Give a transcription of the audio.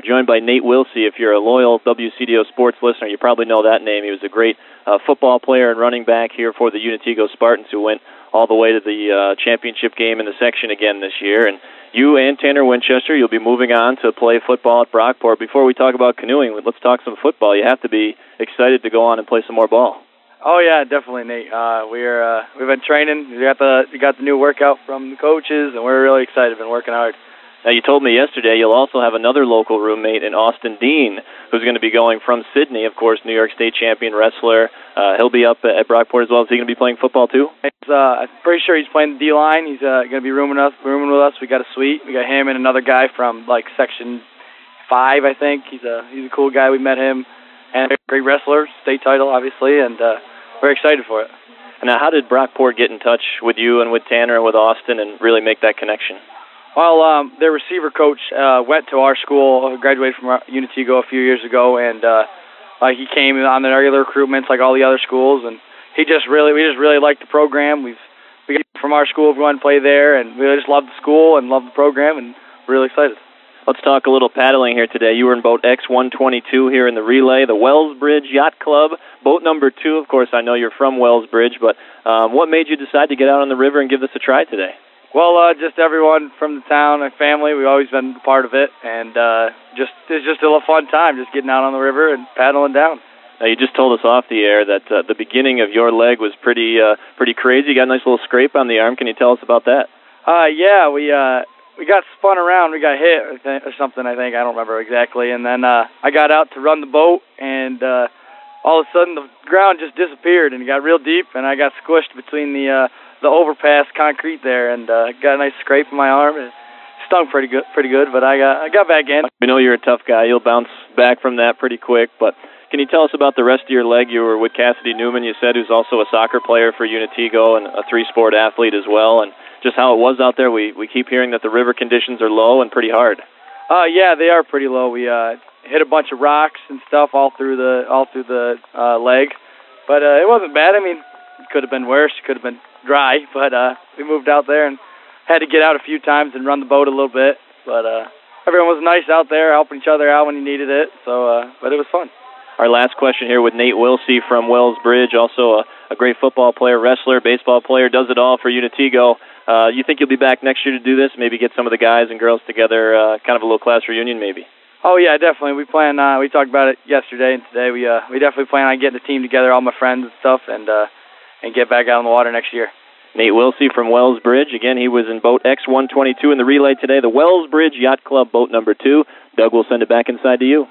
joined by Nate Wilsey. If you're a loyal WCDO sports listener, you probably know that name. He was a great football player and running back here for the Unitigo Spartans, who went all the way to the championship game in the section again this year. And you and Tanner Winchester, you'll be moving on to play football at Brockport. Before we talk about canoeing, let's talk some football. You have to be excited to go on and play some more ball. Oh yeah, definitely, Nate. We've been training. We got the new workout from the coaches, and we're really excited. Been working hard. Now, you told me yesterday you'll also have another local roommate in Austin Dean, who's going to be going from Sydney, of course, New York State champion wrestler. He'll be up at Brockport as well. Is he going to be playing football too? I'm pretty sure he's playing the D-line. He's going to be rooming with us. We got a suite. We got him and another guy from like Section 5, I think. He's a cool guy. We met him, and a great wrestler, state title, obviously, and we're excited for it. Now, how did Brockport get in touch with you and with Tanner and with Austin and really make that connection? Well, their receiver coach went to our school, graduated from Unitigo a few years ago, and he came on the regular recruitments like all the other schools, and we just really liked the program. We got from our school, we wanted to play there, and we just loved the school and loved the program, and we're really excited. Let's talk a little paddling here today. You were in boat X122 here in the relay, the Wellsbridge Yacht Club, boat number 2. Of course, I know you're from Wellsbridge, but what made you decide to get out on the river and give this a try today? Well, just everyone from the town and family, we've always been a part of it, and it's just a fun time, just getting out on the river and paddling down. Now, you just told us off the air that the beginning of your leg was pretty crazy. You got a nice little scrape on the arm. Can you tell us about that? Yeah, we got spun around. We got hit or something, I think. I don't remember exactly. And then I got out to run the boat, and all of a sudden the ground just disappeared, and it got real deep, and I got squished between the overpass concrete there, and got a nice scrape in my arm. It stung pretty good, but I got back in. We know you're a tough guy. You'll bounce back from that pretty quick, but can you tell us about the rest of your leg? You were with Cassidy Newman, you said, who's also a soccer player for Unitigo and a 3-sport athlete as well, and just how it was out there. We keep hearing that the river conditions are low and pretty hard. Yeah, they are pretty low. We hit a bunch of rocks and stuff all through the leg, but it wasn't bad. I mean, it could have been worse. It could have been dry, but we moved out there and had to get out a few times and run the boat a little bit. But everyone was nice out there, helping each other out when you needed it. So, but it was fun. Our last question here with Nate Wilsey from Wellsbridge, also a great football player, wrestler, baseball player, does it all for Unitigo. You think you'll be back next year to do this? Maybe get some of the guys and girls together, kind of a little class reunion maybe? Oh, yeah, definitely. We talked about it yesterday and today. We definitely plan on getting the team together, all my friends and stuff, and get back out on the water next year. Nate Wilsey from Wellsbridge. Again, he was in boat X122 in the relay today, the Wellsbridge Yacht Club, boat number 2. Doug will send it back inside to you.